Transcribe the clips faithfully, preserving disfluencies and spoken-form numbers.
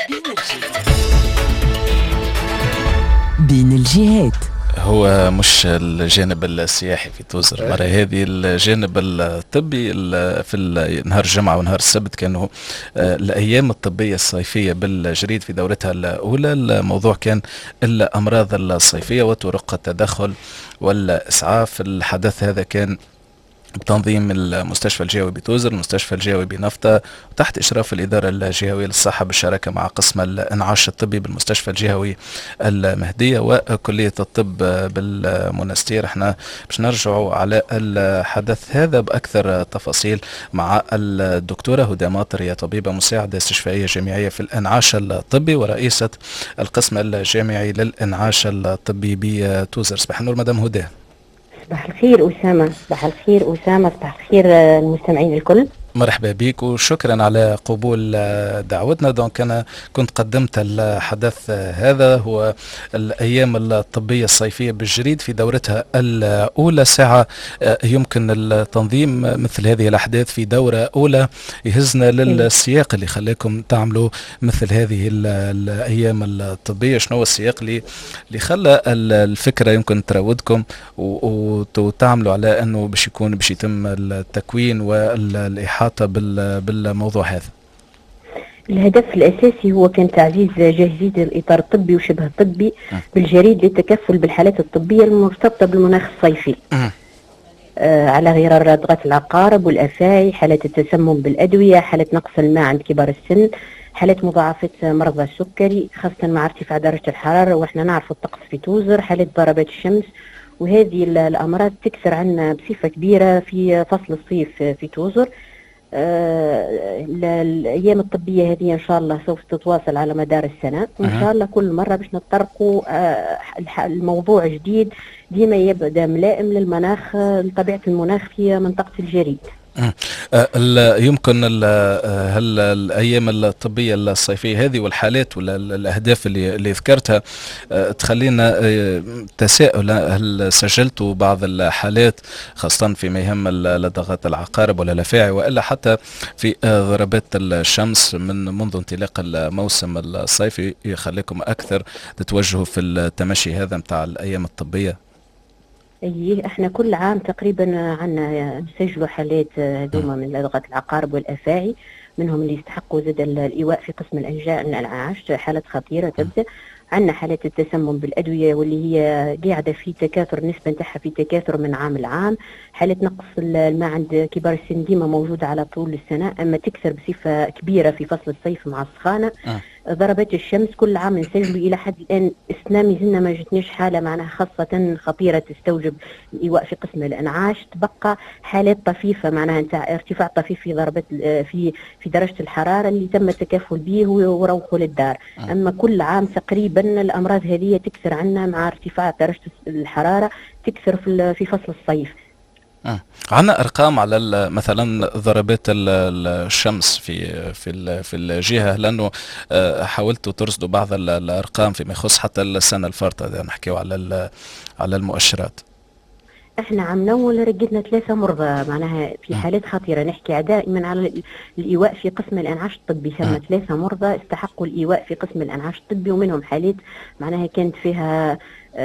بين الجهات. هو مش الجانب السياحي في توزر المرة هذه، الجانب الطبي. في نهار الجمعة ونهار السبت كانوا الأيام الطبية الصيفية بالجريد في دورتها الأولى. الموضوع كان الأمراض الصيفية وطرق التدخل والإسعاف. الحدث هذا كان بتنظيم المستشفى الجهوي بتوزر، المستشفى الجهوي بنفطة، تحت إشراف الإدارة الجهوية للصحة بالشراكة مع قسم الإنعاش الطبي بالمستشفى الجهوي المهدية وكلية الطب بالمنستير. احنا باش نرجعوا على الحدث هذا بأكثر تفاصيل مع الدكتورة هدى ماطر، هي طبيبة مساعدة استشفائية جامعية في الإنعاش الطبي ورئيسة القسم الجامعي للإنعاش الطبي بتوزر. صباح النور مدام هدى. صباح الخير أسامة. صباح الخير أسامة. صباح الخير المستمعين الكل. مرحبا بك وشكرا على قبول دعوتنا. دونك أنا كنت قدمت الحدث هذا، هو الأيام الطبية الصيفية بالجريد في دورتها الأولى. ساعة يمكن التنظيم مثل هذه الأحداث في دورة أولى يهزنا للسياق اللي خلاكم تعملوا مثل هذه الأيام الطبية. شنو هو السياق اللي اللي خلى الفكرة يمكن تراودكم وتعملوا على أنه باش يكون باش يتم التكوين والإحاطة بالموضوع هذا؟ الهدف الأساسي هو كان تعزيز جاهزية الإطار الطبي وشبه الطبي بالجريد للتكفل بالحالات الطبية المرتبطة بالمناخ الصيفي، آه على غرار ضغط العقارب والأفاعي، حالات التسمم بالأدوية، حالات نقص الماء عند كبار السن، حالات مضاعفات مرضى السكري خاصة مع ارتفاع درجة الحرارة، وإحنا نعرف الطقس في توزر، حالات ضربات الشمس، وهذه الأمراض تكثر عنا بصفة كبيرة في فصل الصيف في توزر. آه الأيام الطبية هذه إن شاء الله سوف تتواصل على مدار السنة، وإن شاء الله كل مرة باش نتطرقوا آه الموضوع جديد ديما يبدأ ملائم للمناخ، لطبيعة المناخ في منطقة الجريد. يمكن هل الايام الطبيه الصيفيه هذه والحالات ولا الاهداف اللي, اللي ذكرتها تخلينا تساؤل، هل سجلتوا بعض الحالات خاصه فيما يهم لدغات العقارب ولا الافاعي والا حتى في ضربات الشمس من منذ انطلاق الموسم الصيفي يخليكم اكثر تتوجهوا في التمشي هذا متاع الايام الطبيه؟ ايه احنا كل عام تقريبا عنا نسجلوا حالات هذوما من لدغة العقارب والافاعي، منهم اللي يستحقوا زاد الايواء في قسم الانجاء الانعاش، حالات خطيره تبدا. عندنا حالات التسمم بالادويه واللي هي قاعده في تكاثر، النسبه نتاعها في تكاثر من عام لعام. حالات نقص الماء عند كبار السن ديما موجوده على طول السنه، اما تكثر بصفه كبيره في فصل الصيف مع السخانه. أه. ضربات الشمس كل عام نسجلوا، الى حد الان السنه مازلنا ما جتناش حاله معناها خاصه خطيره تستوجب الايواء في قسم الانعاش. تبقى حالات طفيفه معناها نتاع ارتفاع طفيف في ضربات في في درجه الحراره اللي تم التكفل به وروحوا للدار. أه. اما كل عام تقريبا الامراض هذه تكثر عنا مع ارتفاع درجه الحراره، تكثر في في فصل الصيف. آه. عندنا ارقام على مثلا ضربات الشمس في في في الجهه، لانه حاولتوا ترصدوا بعض الارقام فيما يخص حتى السنه الفارطه، نحكيو على على المؤشرات. احنا عم نول رقدنا ثلاثه مرضى معناها في حالات خطيره، نحكي دائما على الايواء في قسم الانعاش الطبي، ثم ثلاثه مرضى استحقوا الايواء في قسم الانعاش الطبي، ومنهم حالات معناها كانت فيها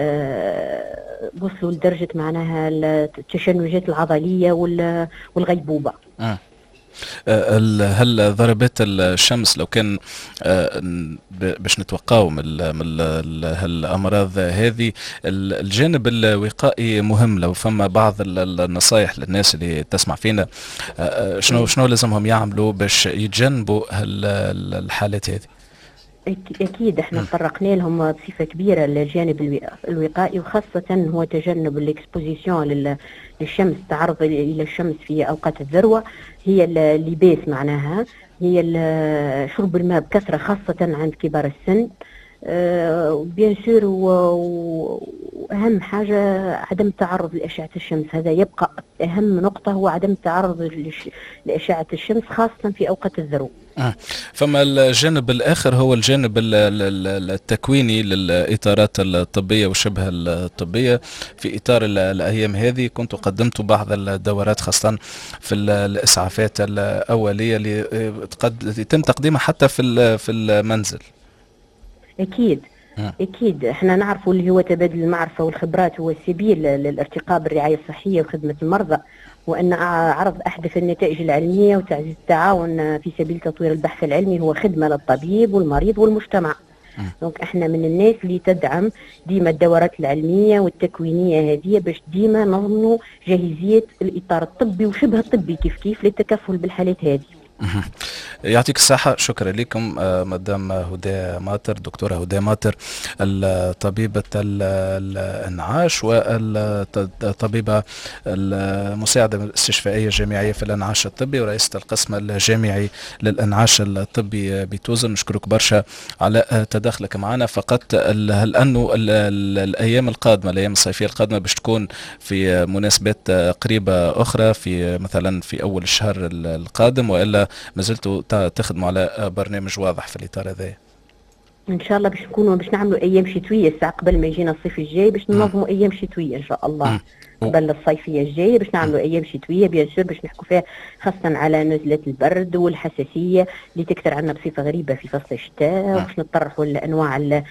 أه وصلوا لدرجه معناها التشنجات العضليه والغيبوبه. أه. هل ضربات الشمس لو كان باش نتوقعوا من هالامراض هذه، الجانب الوقائي مهم، لو فما بعض النصائح للناس اللي تسمع فينا شنو شنو لازمهم يعملوا باش يتجنبوا الحالات هذه؟ أكيد احنا تطرقنا لهم بصفة كبيرة للجانب الوقائي، وخاصة هو تجنب الاكسبوزيسيون للشمس، التعرض إلى الشمس في أوقات الذروة، هي اللباس معناها، هي شرب الماء بكثرة خاصة عند كبار السن. أه بيان سور، واهم حاجه عدم التعرض لاشعه الشمس، هذا يبقى اهم نقطه، هو عدم التعرض لاشعه الشمس خاصه في اوقات الذروه. فما الجانب الآخر هو الجانب التكويني للإطارات الطبية وشبه الطبية. في إطار الأيام هذه كنت قدمت بعض الدورات خاصة في الإسعافات الأولية اللي يتم تقديمها حتى في في المنزل. أكيد أكيد احنا نعرفوا اللي هو تبادل المعرفة والخبرات هو السبيل للارتقاء بالرعاية الصحية وخدمة المرضى، وأن عرض أحدث النتائج العلمية وتعزيز التعاون في سبيل تطوير البحث العلمي هو خدمة للطبيب والمريض والمجتمع. دونك احنا من الناس اللي تدعم ديما الدورات العلمية والتكوينية هذه باش ديما نضمنوا جاهزية الإطار الطبي وشبه الطبي كيف كيف للتكفل بالحالات هذه. يعطيك الصحة. شكرا لكم مدام هدى ماطر، دكتورة هدى ماطر، الطبيبة الانعاش والطبيبة المساعدة الاستشفائية الجامعية في الانعاش الطبي ورئيسة القسم الجامعي للانعاش الطبي بتوزر. نشكرك برشا على تدخلك معنا. فقط هل أنه الأيام القادمة الأيام الصيفية القادمة باش تكون في مناسبات قريبة أخرى في مثلا في أول الشهر القادم، وإلا ما زلتوا تخدموا على برنامج واضح في الإطار هذا؟ ان شاء الله باش نكونوا باش نعملوا ايام شتويه الساعه قبل ما يجينا الصيف الجاي باش ننظموا ايام شتويه ان شاء الله. م. قبل الصيفيه الجايه باش نعملوا ايام شتويه بيان سور باش نحكوا فيها خاصه على نزله البرد والحساسيه اللي تكثر عندنا بصفه غريبه في فصل الشتاء، وباش نطرحوا لانواع ال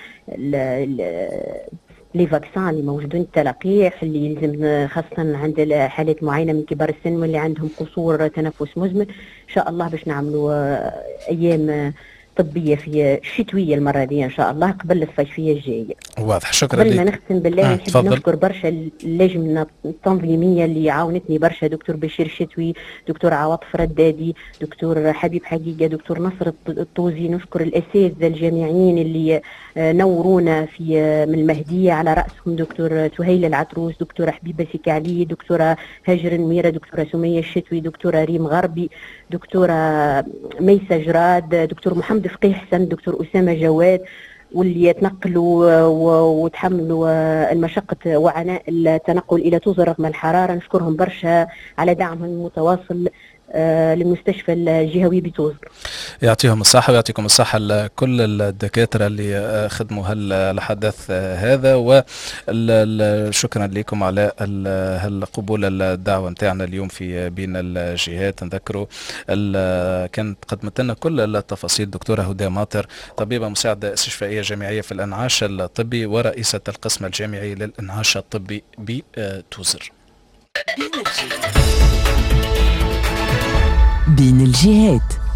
لي فاكسان اللي موجودين التلقيح اللي يلزم خاصه عند حالات معينه من كبار السن واللي عندهم قصور تنفس مزمن. ان شاء الله باش نعملوا ايام طبيه في الشتويه المره دي ان شاء الله قبل الصيفيه الجايه. واضح. شكرا لك. قبل ما نختم بالله نحب نشكر برشا اللجنه التنظيميه اللي عاونتني برشا، دكتور بشير الشتوي، دكتور عواطف ردادي، دكتور حبيب حقيقه، دكتور نصر الطوزي. نشكر الاساتذه الجامعيين اللي نورونا في من المهديه على راسهم دكتور سهيل العتروس، دكتوره حبيبه سيكعلي، دكتوره هاجر الميره، دكتوره سميه الشتوي، دكتوره ريم غربي، دكتوره ميسه جراد، دكتور محمد فقيه حسن، دكتور اسامه جواد، واللي يتنقلوا وتحملوا المشقة وعناء التنقل إلى توزر رغم الحرارة. نشكرهم برشا على دعمهم المتواصل للمستشفى الجهوي بتوزر. يعطيهم الصحة ويعطيكم الصحة لكل الدكاترة اللي خدموا هالحدث هذا، وشكرا لكم على هالقبول الدعوة نتاعنا اليوم في بين الجهات. نذكروا كانت قدمت لنا كل التفاصيل دكتورة هدى ماطر، طبيبة مساعدة استشفائية جامعية في الانعاش الطبي ورئيسة القسم الجامعي للانعاش الطبي بتوزر. بين الجهات.